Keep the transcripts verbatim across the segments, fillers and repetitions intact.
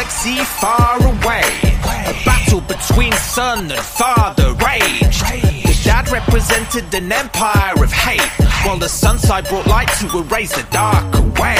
galaxy far away. A battle between son and father raged. The dad represented an empire of hate, while the sun side brought light to erase the dark away.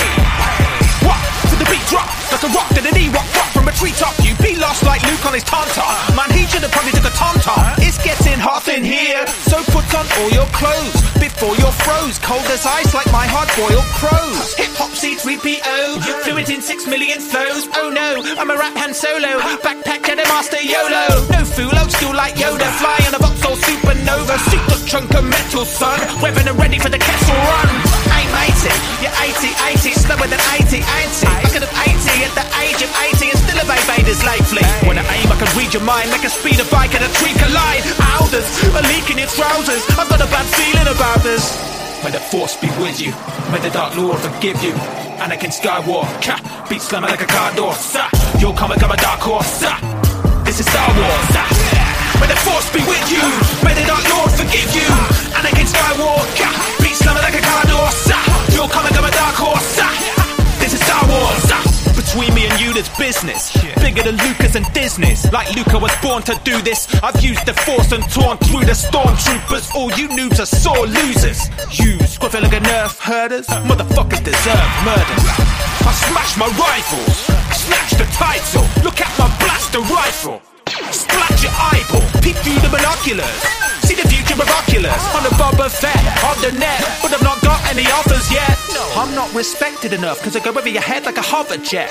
What? To the beat drop, like a rock to the knee, rock, rock from a treetop. You be lost like Luke on his tauntaun. Man, he should have probably took a tom-tom. It's getting hot in here, so put on all your clothes before you're froze. Cold as ice like my hard-boiled crows. Hip-hop C three P O, fluent in six million flows. Oh no, I'm a rap Han Solo, backpack Jedi Master YOLO. No fool, still like Yoda, fly in a Vauxhall supernova. Suit the trunk of metal, son, weapon and ready for the Kessel Run. Ain't matey, you're eighty, eighty, slower than eighty, ain't it? I could have eighty at the age of eighty and still obey Vader's lately. When I aim, I can read your mind, make a speeder bike and a tree collide. Alders are leaking your trousers, I've got a bad feeling about this. May the Force be with you, may the Dark Lord forgive you. Anakin Skywalker, beat slammer like a car door. You'll come and come a dark horse. This is Star Wars. May the Force be with you, may the Dark Lord forgive you. Anakin Skywalker, beat slammer like a car door. You'll come and come a dark horse. This is Star Wars. Between me and you there's business, bigger than Lucas and Disney's. Like Luke, I was born to do this. I've used the Force and torn through the stormtroopers. All you noobs are sore losers. You squiffle like a nerf herders, motherfuckers deserve murder. I smash my rifles, snatch the title. Look at my blaster rifle, splat your eyeball. Peek through the binoculars, see the future of Oculus. On the Boba Fett, on the net, but I've not got any offers yet. I'm not respected enough, cause I go over your head like a hover jet.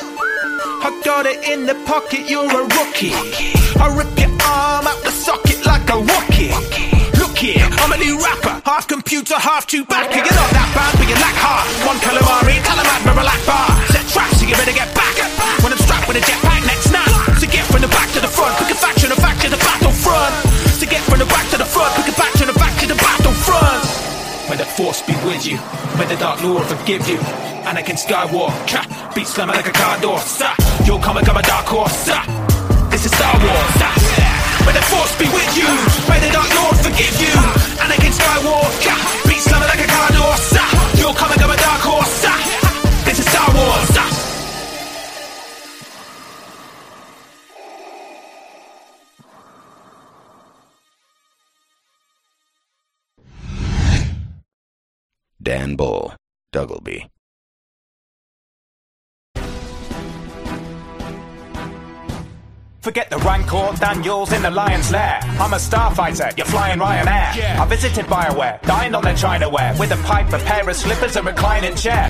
I got it in the pocket, you're a rookie. I rip your arm out the socket like a Wookiee. Look here, I'm a new rapper, half computer, half Chewbacca. You're not that bad, but you lack heart. One calamari, tell 'em I'd never lack bar. Set traps, so you better get back. When I'm strapped with a jetpack, next snap. So get from the back to the front, pick a faction, a faction, the battlefront. So get from the back to the front, pick a faction, a faction, the battlefront. May the Force be with you, may the Dark Lord forgive you. Anakin Skywalker, beat slammer like a car door. You'll come and come a dark horse. This is Star Wars. May the Force be with you, may the Dark Lord forgive you. Anakin Skywalker, beat slammer like a car door. You'll come and come a dark horse. This is Star Wars. Dan Bull, Duggleby. Forget the Rancor, Daniels in the Lion's Lair. I'm a starfighter, you're flying Ryanair. Yeah. I visited BioWare, dined on their Chinaware with a pipe, a pair of slippers, and reclining chair.